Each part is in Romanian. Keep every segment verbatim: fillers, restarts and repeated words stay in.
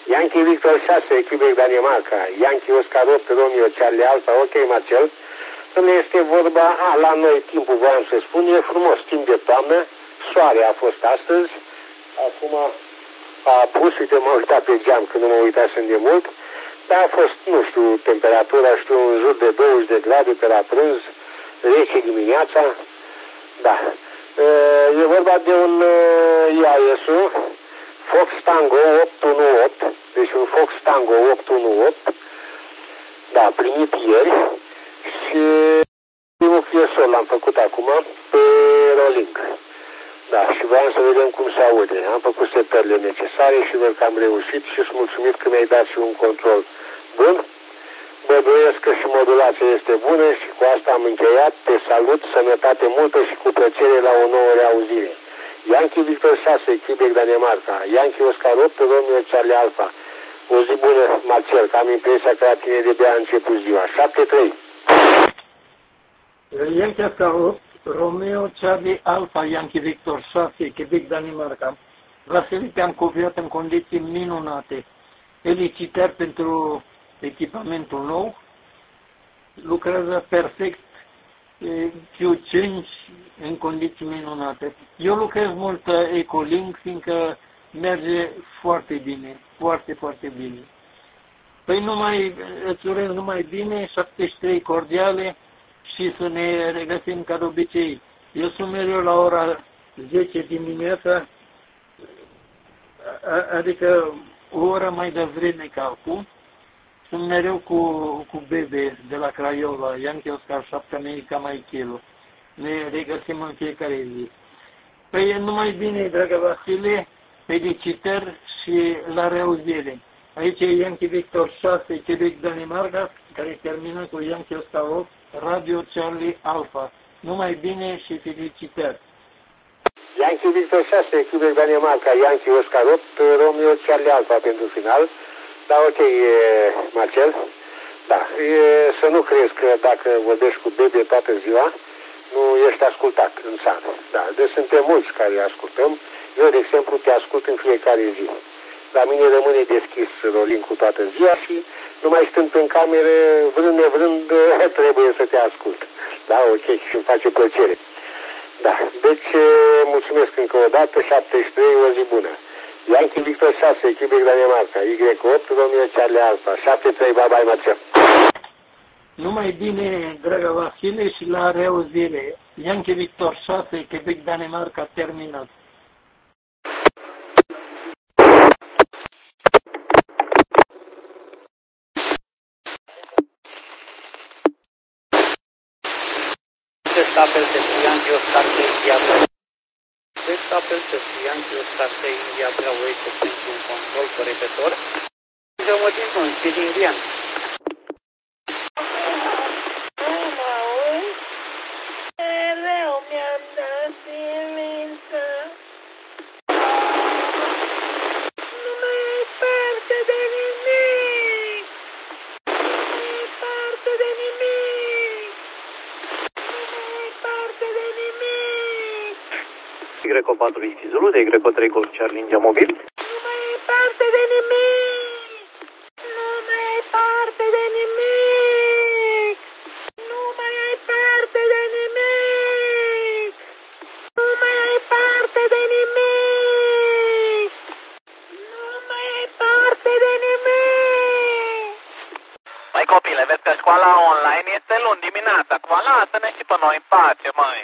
Yankee Victor șase, Quebec, Danemarca. Yankee Oscar opt, Romeo, Charlie Alpha. Ok, Marcel. Dom'le, este vorba, a, la noi timpul voiam să spun, e frumos, timp de toamnă. Soare a fost astăzi. Acum a pus, uite, m-am uitat pe geam, că nu mă uitasem de mult. Dar a fost, nu știu, temperatura, știu, în jur de douăzeci de grade pe la prânz, rece dimineața. Da. E vorba de un I A S-ul, Fox Tango opt unu opt, deci un Fox Tango opt unu opt, da, primit ieri și primul cliesol l-am făcut acum pe Rolling. Da, și voiam să vedem cum se aude. Am făcut setările necesare și văd că am reușit și sunt mulțumit că mi-ai dat și un control bun. Băduiesc că și modulația este bună și cu asta am încheiat. Te salut, sănătate multă și cu plăcere la o nouă reauzire. Yankee Victor șase, Quebec, Danemarca. Yankee Oscar opt, Romeo, Charlie Alpha. O zi bună, Marcel, că am impresia că la tine de bea a început ziua. șapte trei. Yankee Oscar opt, Romeo, Charlie Alpha, Yankee Victor șase, Quebec, Danemarca. Vasile, te-am copiat în condiții minunate. Felicitări pentru echipamentul nou. Lucrează perfect, Q cinci în condiții minunate. Eu lucrez mult Ecolink, fiindcă merge foarte bine, foarte, foarte bine. Păi numai, îți urez numai bine, șaptezeci și trei cordiale și să ne regăsim ca de obicei. Eu sunt mereu la ora zece dimineața, adică o oră mai devreme ca acum. Sunt mereu cu, cu bebe de la Craiova, Yankee Oscar șapte, America Mai Kilo. Ne regăsim în fiecare zi. Păi numai bine, dragă Vasile, felicitări și la reauzire. Aici e Yankee Victor șase, Quebec, Danemarca, care termină cu Yankee Oscar opt, Radio Charlie Alpha. Numai bine și felicitări. Yankee Victor șase, Quebec, Danemarca, Yankee Oscar opt, Romeo Charlie Alpha pentru final. Da, ok, Marcel. Da, e, să nu crezi că dacă vorbești cu bebe toată ziua, nu ești ascultat în țară. Da, deci suntem mulți care ascultăm. Eu, de exemplu, te ascult în fiecare zi. La mine rămâne deschis Rolling cu toată ziua și numai stând în cameră, vrând nevrând, trebuie să te ascult. Da, ok, și îmi face plăcere. Da, deci mulțumesc încă o dată, șaptezeci și trei, o zi bună. Yankee Victor șase, Quebec, Danemarca, Y opt, Romeo, Charlie Alpha, șapte trei, bye bye, Marcel. Numai bine, dragă Vasile, și la reauzire. Yankee Victor șase, Quebec, Danemarca, terminat. Acest apel de Yankee Oscar șase, Acest apel de Yankee Oscar șase, India Bravo Echo pentru un control corepetor. Și mă din nou, și din Indian. Y patru Whisky Zulu, de Y trei Golf Charlie India Mobil. Nu mai e parte de nimic! Nu mai e parte de nimic! Nu mai ai parte de nimic! Nu mai ai parte de nimic! Nu mai ai parte de nimic! Măi copile, vezi că școala online este luni dimineața. Acum lasă-ne și pe noi în pace, măi.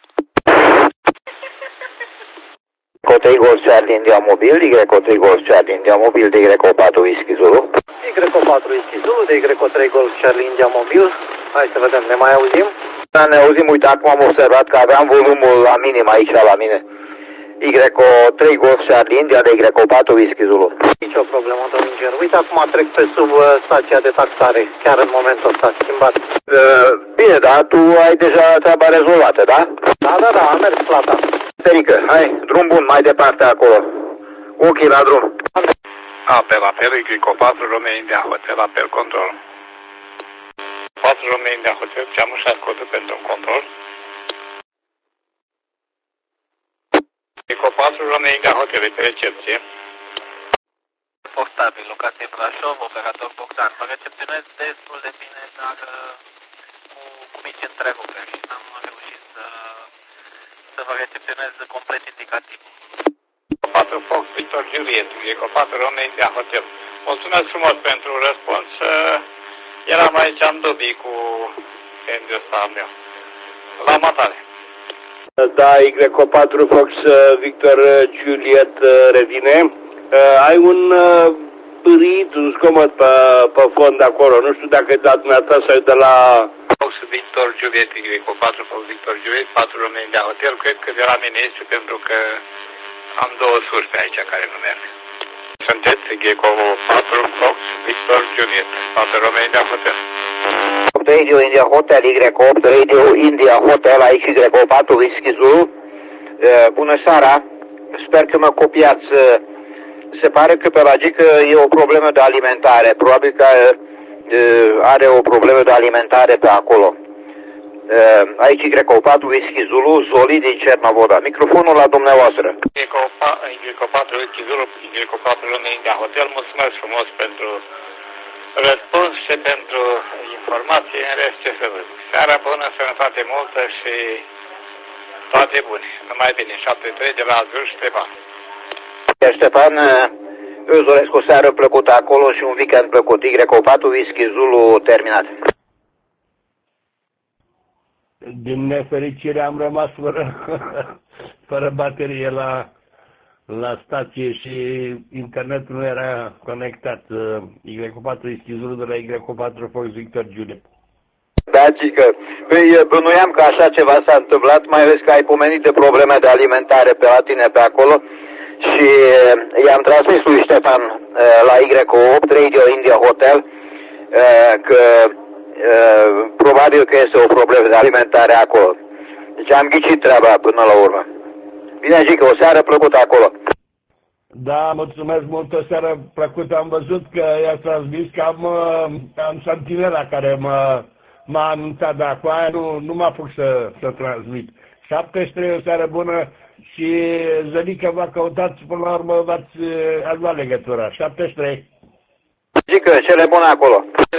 Y trei Golf Charlie India Mobil, Y trei Golf Charlie India Mobil, de Y patru Whisky Zulu. Y patru Whisky Zulu, de Y trei Golf Charlie India Mobil. Hai să vedem, ne mai auzim? Da, ne auzim, uite, acum am observat că aveam volumul la minim aici la mine. Y trei Golf Charlie India, de Y patru Whisky Zulu. Nici o problemă, domnul inginer. Uite, acum trec pe sub uh, stația de taxare, chiar în momentul ăsta, schimbat. Uh, bine, da, tu ai deja treaba rezolvată, da? Da, da, da, am mers plata. Terică, hai, drum bun, mai departe acolo. Ochii la drum. Apel, apel, Y patru Romeo India Hotel, apel, control. patru Romeo India Hotel, ce-am ușat codul pentru control. Y patru Romeo India Hotel, pe recepție. Posta stabil, locație Brașov, operator Bogdan. Vă recepționez destul de bine, dar cu, cu mici întreruperi și n-am reușit să, să vă recepționez complet indicativ. patru Fox Victor Juliet, Eco patru Romeo India Hotel. Mulțumesc frumos pentru răspuns. Eram aici în dubii cu endul ăsta al meu. La matare. Da, Eco patru Fox Victor Juliet revine. Uh, ai un uh, pârit, un zgomot pe, pe fond acolo. Nu știu dacă e dat dumneata sau e de la... Fox Victor Juliet, Eco patru Fox Victor Juliet, patru Romeo India Hotel. Cred că de la mine este pentru că am două surse aici care nu merg. Sunteți Eco patru Fox Victor Juliet, patru Romeo India Hotel. Radio India Hotel, Y opt, Radio India Hotel, aici Y patru, Whisky Zulu. Uh, bună seara, sper că mă copiați. Uh, se pare că pe la Gică e o problemă de alimentare, probabil că uh, are o problemă de alimentare pe acolo. Uh, aici Y patru, Whisky Zulu, Zoli din Cernavoda. Microfonul la dumneavoastră. Y patru, Whisky Zulu, Y patru, Romeo India Hotel, mulțumesc frumos pentru răspuns și pentru informație, în rest ce să văd. Seara bună, sănătate multă și toate bune. Numai bine, șaptezeci și trei de la Azur, Ștefan. Ștefan, îți doresc o seară plăcută acolo și un weekend plăcut. Y patru, Whisky Zulu, terminat. Din nefericire am rămas fără, fără baterie la... la stație și internetul nu era conectat. Y patru Ischizul de la Y patru Fox Victor Juliet. Da, cică. Păi bănuiam că așa ceva s-a întâmplat, mai ales că ai pomenit de probleme de alimentare pe la tine pe acolo și i-am transmis lui Ștefan la Y opt, Radio India Hotel, că probabil că este o problemă de alimentare acolo. Deci am ghicit treaba până la urmă. Bine, Gică, o seară plăcută acolo. Da, mulțumesc mult, o seară plăcută. Am văzut că i-a transmis că am, am santinela care m-a anunțat, dar cu aia nu, nu m-a pus să, să transmit. șaptezeci și trei, o seară bună și Zănică v-a căutat, până la urmă v-ați luat legătura. șaptezeci și trei. Gică, cele bune acolo.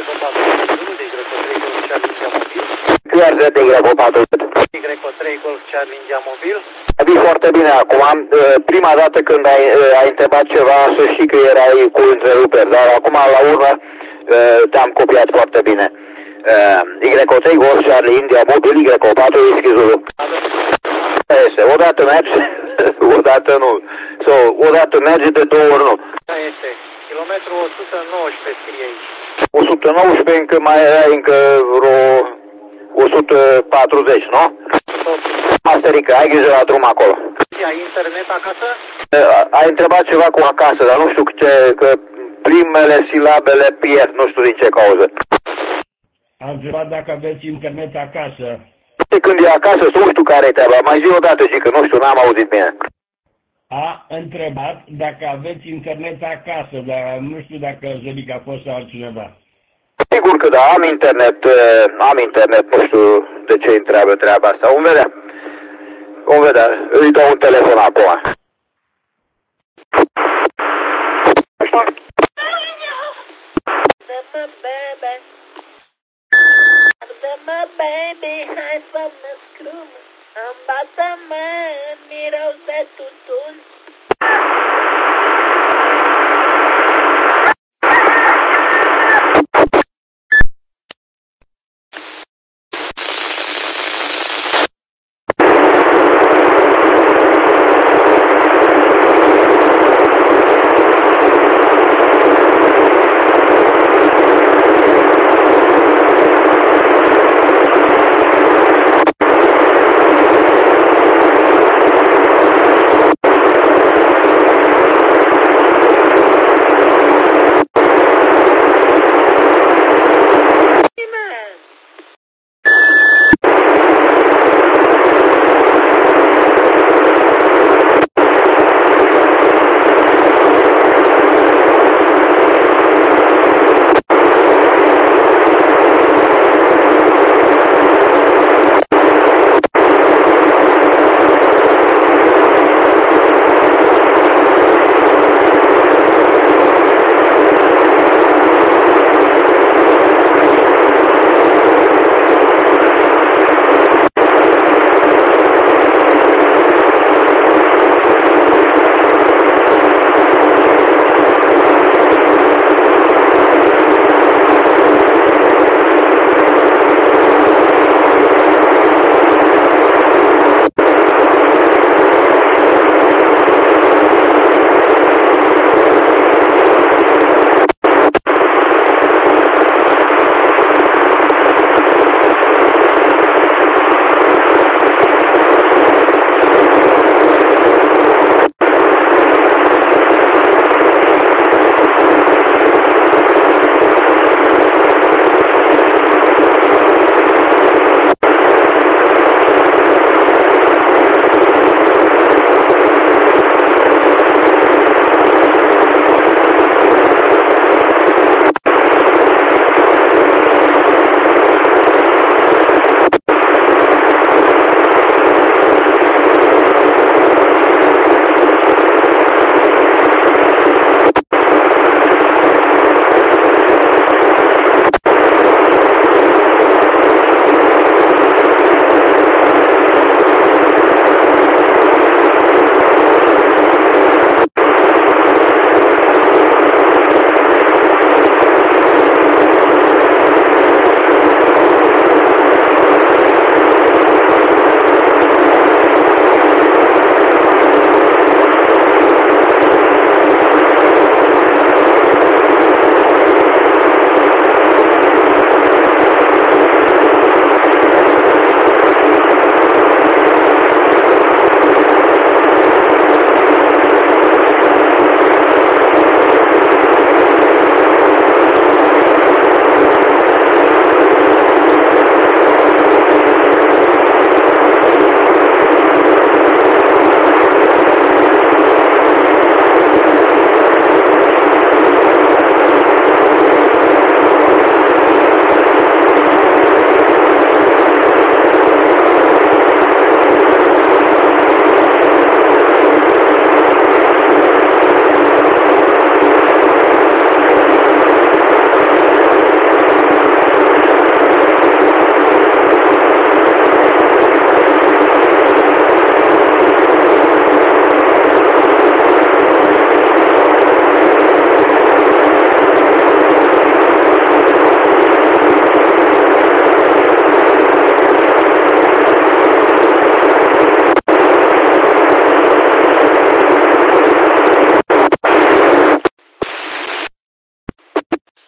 Chiar de Y patru. Y trei Golf Charlie India Mobil. Vii foarte bine acum. Prima dată când ai, ai întrebat ceva, să știi că erai cu întreruperi, dar acum la urmă te-am copiat foarte bine. Y trei Golf Charlie India Mobil, Y patru Whisky Zulu. Este, odată merge, odată nu. So, odată merge, de două ori nu. Da, este. Kilometru o sută nouăsprezece scrie aici. o sută nouăsprezece, încă mai era încă vreo o sută patruzeci, nu? Masterică, ai grijă la drum acolo. Ai internet acasă? Ai întrebat ceva cu acasă, dar nu știu ce, că primele silabele pierd, nu știu din ce cauză. Am întrebat dacă aveți internet acasă. Când e acasă, nu știu care e treaba, mai zi o dată, zic că nu știu, n-am auzit bine. A întrebat dacă aveți internet acasă, dar nu știu dacă Zălic a fost sau altcineva. Sigur că da, am internet, am internet, nu știu de ce întreabă treaba asta. Vom vedea. Vom vedea. Îi dau un telefon acum.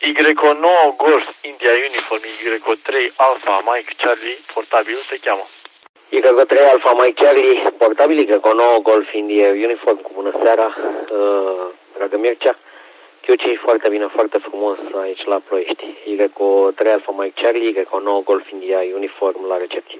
Y O nouă Golf India Uniform, Y O trei Alpha Mike Charlie, portabil se cheamă. Y O trei Alpha Mike Charlie, portabil, Y O nouă Golf India Uniform, cu bună seara, uh, dragă Mircea. Chiuci, foarte bine, foarte frumos aici la Ploiești. Y O trei Alpha Mike Charlie, Y O nouă Golf India Uniform la recepție.